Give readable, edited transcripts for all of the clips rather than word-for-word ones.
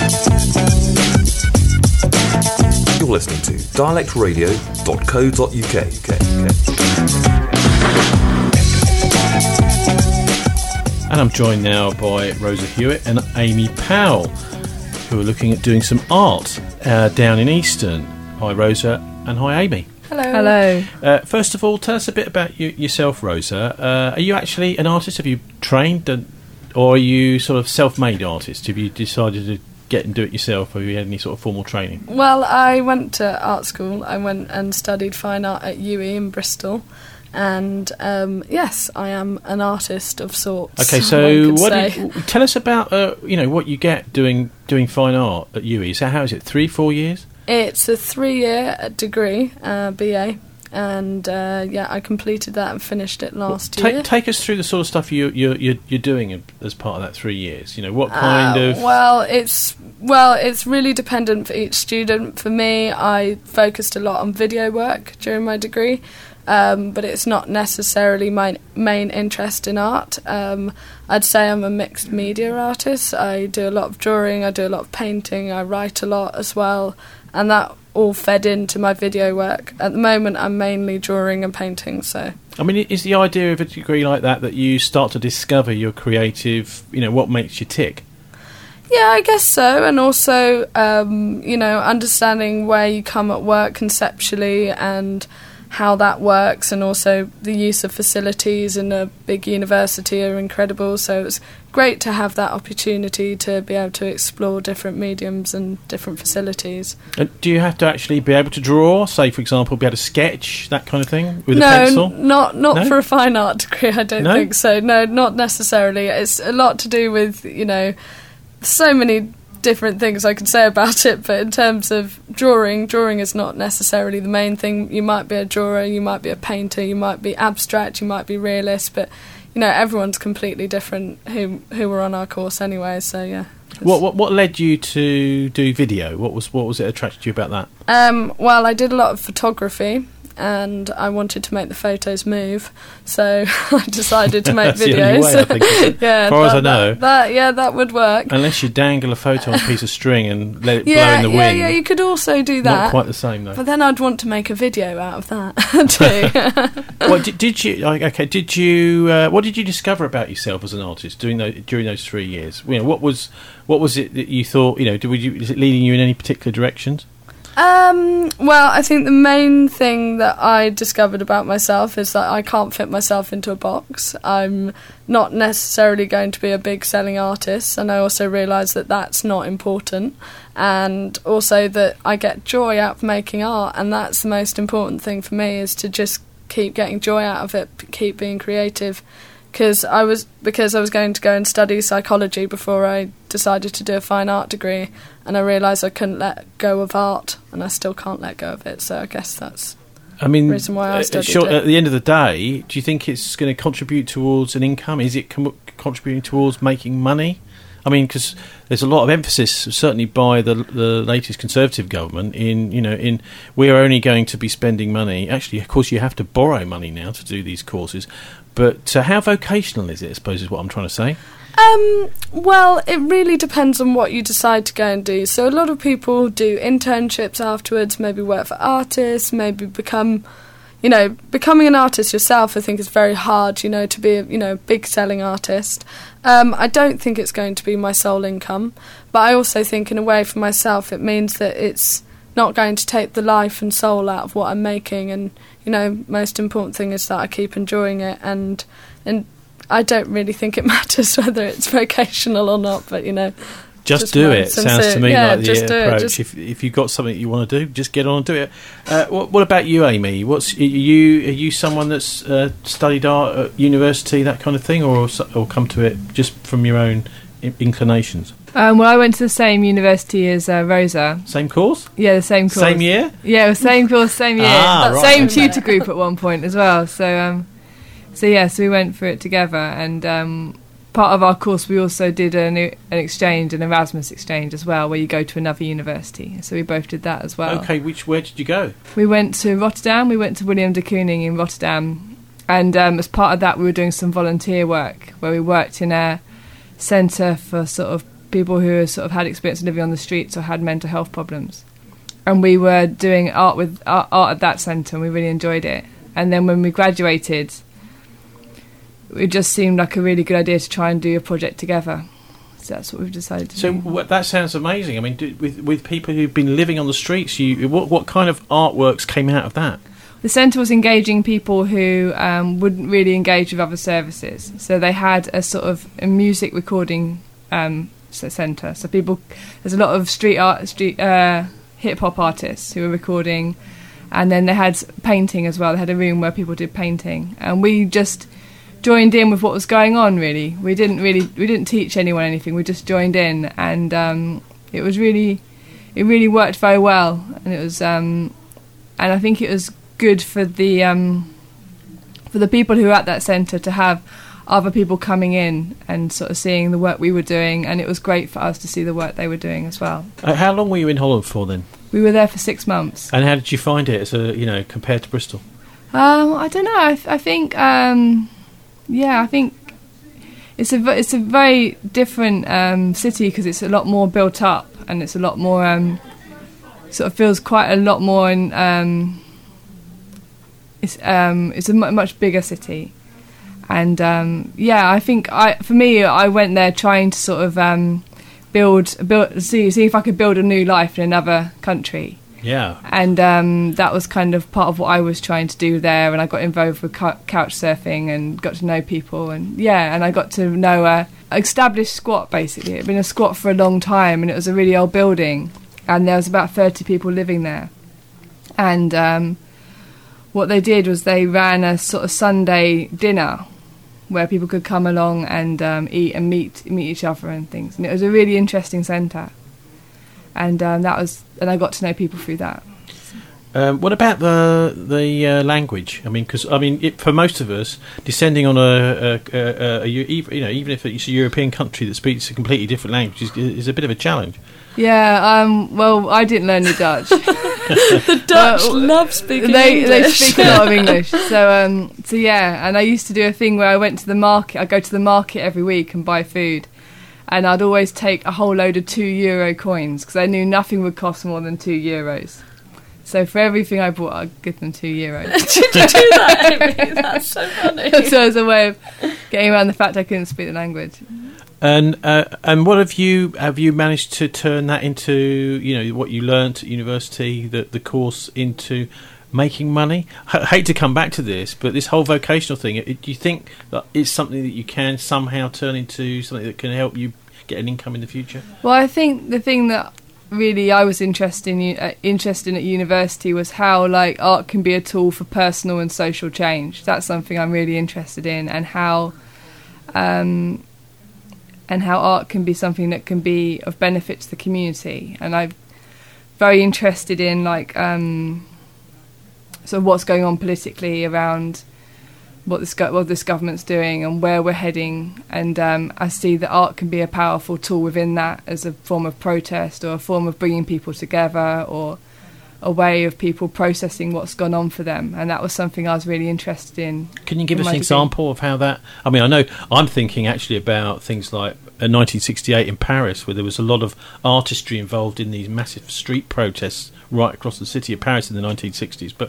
You're listening to dialectradio.co.uk. And I'm joined now by Rosa Hewitt and Amy Powell, who are looking at doing some art down in Easton. Hi Rosa, and hi Amy. Hello. First of all, tell us a bit about yourself, Rosa. Are you actually an artist? Have you trained, or are you sort of self-made artist? Have you decided to get and do it yourself, or have you had any sort of formal training? Well, I went to art school. I went and studied fine art at UWE in Bristol. And yes, I am an artist of sorts. Okay, so tell us about what you get doing fine art at UWE. So how is it? 3-4 years? It's a 3-year degree, BA, and I completed that and finished it last year. Take us through the sort of stuff you're doing as part of that 3 years. What kind of? Well, it's really dependent for each student. For me, I focused a lot on video work during my degree. But it's not necessarily my main interest in art. I'd say I'm a mixed media artist. I do a lot of drawing, I do a lot of painting, I write a lot as well, and that all fed into my video work. At the moment, I'm mainly drawing and painting. So, I mean, is the idea of a degree like that you start to discover your creative, what makes you tick? Yeah, I guess so, and also, understanding where you come at work conceptually and how that works, and also the use of facilities in a big university are incredible, so it's great to have that opportunity to be able to explore different mediums and different facilities. Do you have to actually be able to draw, say for example, be able to sketch, that kind of thing, with a pencil? No, not for a fine art degree, I don't think so. No, not necessarily. It's a lot to do with, so many different things I could say about it, but in terms of drawing is not necessarily the main thing. You might be a drawer, you might be a painter, you might be abstract, you might be realist, but everyone's completely different who were on our course anyway, so yeah. What led you to do video? What was it attracted you about that? Well, I did a lot of photography, and I wanted to make the photos move, so I decided to make videos. The only way, I think, as far as I know. That would work. Unless you dangle a photo on a piece of string and let it blow in the wind. Yeah, you could also do that. Not quite the same, though. But then I'd want to make a video out of that, too. Well, did you... Okay, did you... what did you discover about yourself as an artist during those 3 years? What was it that you thought... is it leading you in any particular directions? Well, I think the main thing that I discovered about myself is that I can't fit myself into a box. I'm not necessarily going to be a big selling artist, and I also realised that that's not important, and also that I get joy out of making art, and that's the most important thing for me, is to just keep getting joy out of it, keep being creative. Because I was going to go and study psychology before I decided to do a fine art degree, and I realised I couldn't let go of art, and I still can't let go of it. So I guess that's the reason why I studied it. At the end of the day, do you think it's going to contribute towards an income? Is it contributing towards making money? I mean, because there's a lot of emphasis, certainly by the latest Conservative government, in we're only going to be spending money. Actually, of course, you have to borrow money now to do these courses. But how vocational is it, I suppose, is what I'm trying to say? Well, it really depends on what you decide to go and do. So a lot of people do internships afterwards, maybe work for artists, maybe becoming an artist yourself, I think, is very hard, to be a big selling artist. I don't think it's going to be my sole income, but I also think, in a way, for myself, it means that it's not going to take the life and soul out of what I'm making, and most important thing is that I keep enjoying it, and I don't really think it matters whether it's vocational or not, but just do it. Sounds to me like the approach. Just if you've got something you want to do, just get on and do it. What about you, Amy? Are you someone that's studied art at university, that kind of thing, or come to it just from your own inclinations? Well, I went to the same university as Rosa. Same course? Yeah, the same course. Same year? Yeah, same course, same year. Same tutor group at one point as well. So we went for it together, and part of our course we also did an exchange, an Erasmus exchange as well, where you go to another university. So we both did that as well. Okay, where did you go? We went to Rotterdam. We went to William de Kooning in Rotterdam, and as part of that we were doing some volunteer work, where we worked in a centre for sort of people who sort of had experience of living on the streets or had mental health problems. And we were doing art at that centre, and we really enjoyed it. And then when we graduated, it just seemed like a really good idea to try and do a project together. So that's what we've decided to do. So that sounds amazing. I mean, with people who've been living on the streets, what kind of artworks came out of that? The centre was engaging people who wouldn't really engage with other services. So they had a sort of a music recording centre. So there's a lot of street hip-hop artists who were recording, and then they had painting as well. They had a room where people did painting, and we just joined in with what was going on. Really, we didn't teach anyone anything. We just joined in, and it really worked very well. And it was, and I think it was good for the people who were at that centre to have other people coming in and sort of seeing the work we were doing, and it was great for us to see the work they were doing as well. How long were you in Holland for then? We were there for 6 months. And how did you find it, compared to Bristol? I don't know. I think I think it's a very different city, because it's a lot more built up, and it's a lot more sort of feels quite a lot more in. It's a much bigger city. And I think for me, I went there trying to sort of see if I could build a new life in another country. Yeah. And that was kind of part of what I was trying to do there. And I got involved with couch surfing and got to know people. And I got to know an established squat, basically. It had been a squat for a long time, and it was a really old building. And there was about 30 people living there. And what they did was they ran a sort of Sunday dinner where people could come along and eat and meet each other and things. And it was a really interesting centre. And and I got to know people through that. What about the language? I mean, because for most of us, descending on even if it's a European country that speaks a completely different language is a bit of a challenge. Yeah. Well, I didn't learn the Dutch. The Dutch love speaking English. They speak a lot of English. So yeah. And I used to do a thing where I went to the market. I go to the market every week and buy food. And I'd always take a whole load of €2 coins, because I knew nothing would cost more than €2. So for everything I bought, I'd give them €2. Did you do that, Amy? That's so funny. So as a way of getting around the fact I couldn't speak the language. And what have you managed to turn that into? What you learnt at university, the course, into making money? I hate to come back to this, but this whole vocational thing, do you think that it's something that you can somehow turn into something that can help you get an income in the future? Well, I think the thing that really I was interested in at university was how art can be a tool for personal and social change. That's something I'm really interested in, and how art can be something that can be of benefit to the community. And I'm very interested in sort of what's going on politically around what this government's doing and where we're heading. And I see that art can be a powerful tool within that, as a form of protest or a form of bringing people together, or a way of people processing what's gone on for them. And that was something I was really interested in. Can you give us an example of how that... I mean, I know I'm thinking actually about things like 1968 in Paris, where there was a lot of artistry involved in these massive street protests right across the city of Paris in the 1960s. But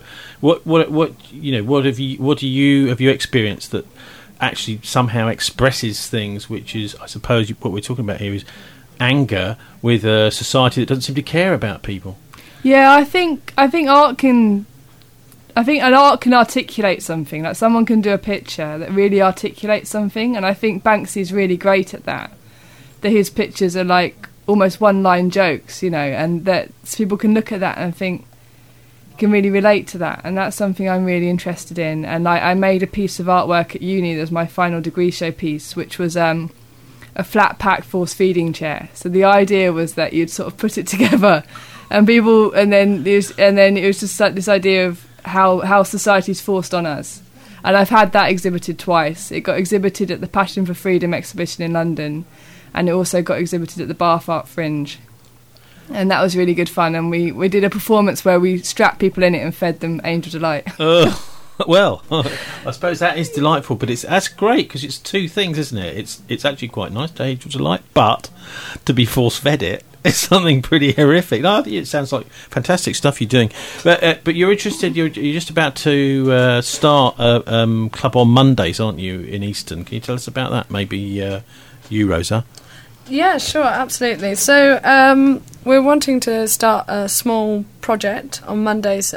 have you experienced that actually somehow expresses things, which is, I suppose, what we're talking about here is anger with a society that doesn't seem to care about people? Yeah, I think art can articulate something. Like, someone can do a picture that really articulates something, and I think Banksy's really great at that. That his pictures are like almost one-line jokes, and that people can look at that and think, can really relate to that, and that's something I'm really interested in. And I made a piece of artwork at uni that was my final degree showpiece, which was a flat pack force feeding chair. So the idea was that you'd sort of put it together, and then it was just like this idea of how society's forced on us. And I've had that exhibited twice. It got exhibited at the Passion for Freedom exhibition in London, and it also got exhibited at the Bath Art Fringe. And that was really good fun. And we did a performance where we strapped people in it and fed them Angel Delight. Well, I suppose that is delightful, but that's great because it's two things, isn't it? It's actually quite nice to age with delight, but to be force-fed it's something pretty horrific. No, I think it sounds like fantastic stuff you're doing. But you're interested, you're just about to start a club on Mondays, aren't you, in Easton? Can you tell us about that? Maybe you, Rosa? Yeah, sure, absolutely. So we're wanting to start a small project on Mondays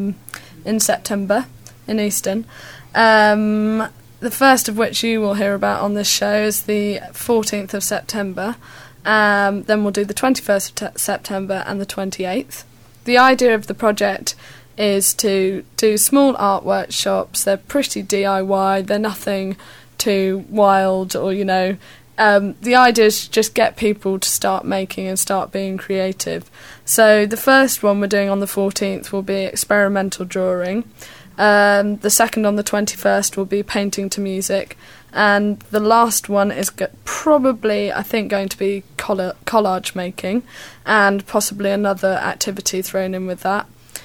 in September in Easton. The first of which you will hear about on this show is the 14th of September. Then we'll do the 21st of September and the 28th. The idea of the project is to do small art workshops. They're pretty DIY. They're nothing too wild or, the idea is to just get people to start making and start being creative. So the first one we're doing on the 14th will be experimental drawing. The second on the 21st will be painting to music. And the last one is probably, I think, going to be collage making and possibly another activity thrown in with that.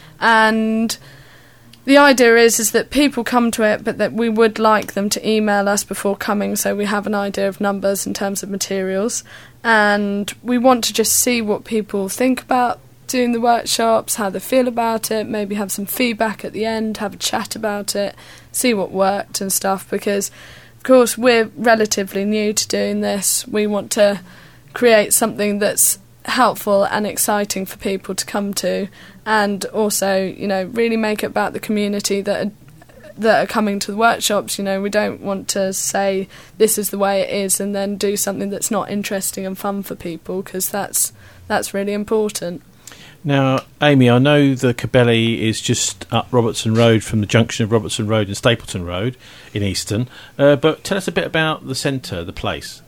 And the idea is that people come to it, but that we would like them to email us before coming so we have an idea of numbers in terms of materials. And we want to just see what people think about doing the workshops, how they feel about it, maybe have some feedback at the end, have a chat about it, see what worked and stuff, because, of course, we're relatively new to doing this. We want to create something that's helpful and exciting for people to come to, and also, really make it about the community that are coming to the workshops. We don't want to say this is the way it is and then do something that's not interesting and fun for people, because that's really important. Now, Amy, I know the Cabelli is just up Robertson Road from the junction of Robertson Road and Stapleton Road in Easton, but tell us a bit about the centre, the place.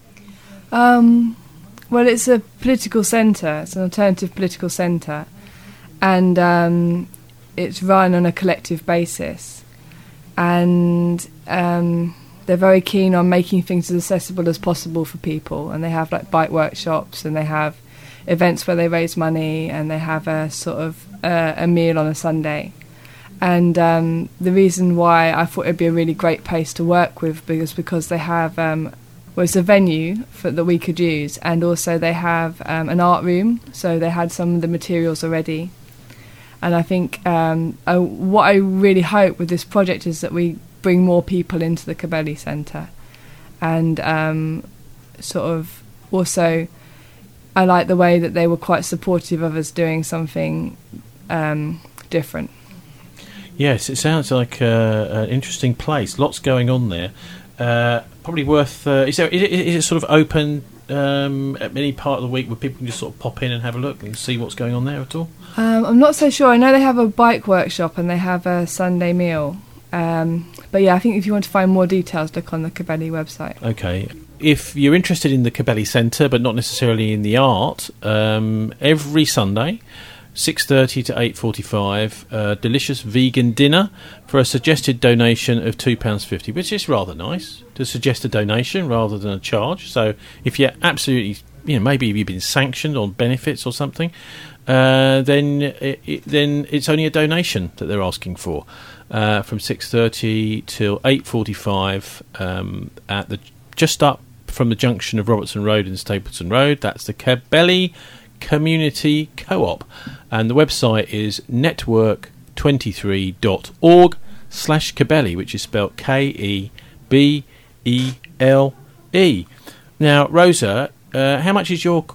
Well, it's a political centre. It's an alternative political centre, and it's run on a collective basis. And they're very keen on making things as accessible as possible for people. And they have bike workshops, and they have events where they raise money, and they have a sort of a meal on a Sunday. And the reason why I thought it'd be a really great place to work with is because they have it's a venue that we could use, and also they have an art room, so they had some of the materials already. And I think what I really hope with this project is that we bring more people into the Cabelli Centre, and sort of also I like the way that they were quite supportive of us doing something different. Yes, it sounds like an interesting place. Lots going on there. Probably worth. Is it sort of open at any part of the week where people can just sort of pop in and have a look and see what's going on there at all? I'm not so sure. I know they have a bike workshop and they have a Sunday meal. But yeah, I think if you want to find more details, look on the Cabelli website. Okay. If you're interested in the Cabelli Centre, but not necessarily in the art, every Sunday, 6:30 to 8:45, delicious vegan dinner for a suggested donation of £2.50, which is rather nice to suggest a donation rather than a charge. So if you're absolutely, maybe you've been sanctioned on benefits or something, then it's only a donation that they're asking for, from 6:30 till 8:45 at the just up from the junction of Robertson Road and Stapleton Road. That's the Cabelli Community Co-op, and the website is network23.org/Cabelli, which is spelled Kebele. Now, Rosa, how much is your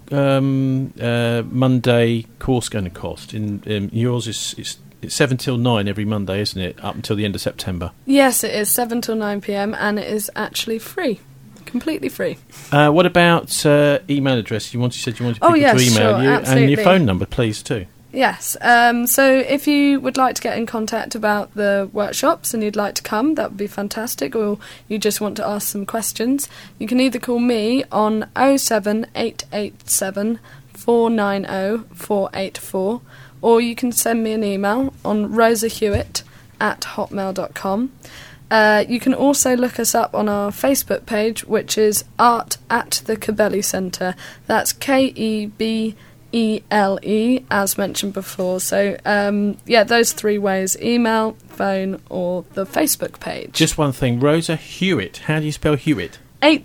Monday course going to cost? Yours is it's 7 till 9 every Monday, isn't it? Up until the end of September. Yes, it is 7 till 9 p.m. and it is actually free. Completely free. What about email address? You said you wanted people to email you, absolutely. And your phone number, please, too. Yes. So if you would like to get in contact about the workshops and you'd like to come, that would be fantastic, or you just want to ask some questions, you can either call me on 07887 490 484, or you can send me an email on rosahewitt@hotmail.com. You can also look us up on our Facebook page, which is Art at the Cabelli Centre. That's KEBELLI ELE, as mentioned before. So, those 3 ways: email, phone, or the Facebook page. Just one thing, Rosa Hewitt. How do you spell Hewitt?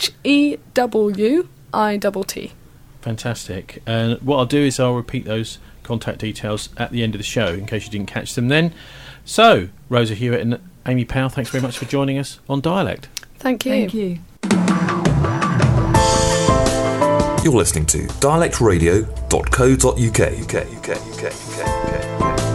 HEWITT. Fantastic. And what I'll do is I'll repeat those contact details at the end of the show in case you didn't catch them then. So, Rosa Hewitt and Amy Powell, thanks very much for joining us on Dialect. Thank you. Thank you. You're listening to dialectradio.co.uk.